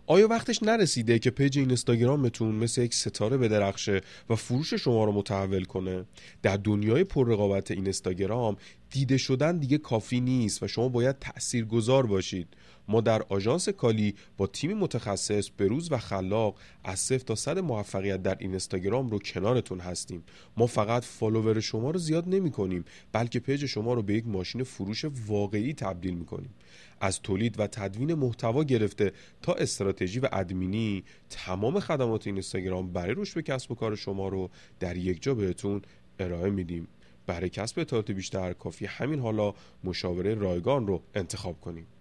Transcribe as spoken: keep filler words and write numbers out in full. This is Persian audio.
آیا وقتش نرسیده که پیج اینستاگرامتون مثل یک ستاره بدرخشه و فروش شما رو متحول کنه؟ در دنیای پررقابت اینستاگرام دیده شدن دیگه کافی نیست و شما باید تأثیرگذار باشید. ما در آژانس کالی با تیم متخصص بروز و خلاق از صفر تا صد موفقیت در اینستاگرام رو کنارتون هستیم. ما فقط فالوور شما رو زیاد نمی کنیم، بلکه پیج شما رو به یک ماشین فروش واقعی تبدیل می کنیم. از تولید و تدوین محتوا گرفته تا استراتژی و ادمینی، تمام خدمات اینستاگرام برای رشد کسب و کار شما رو در یک جا بهتون ارائه میدیم. برای کسب اطلاعات بیشتر کافی همین حالا مشاوره رایگان رو انتخاب کنیم.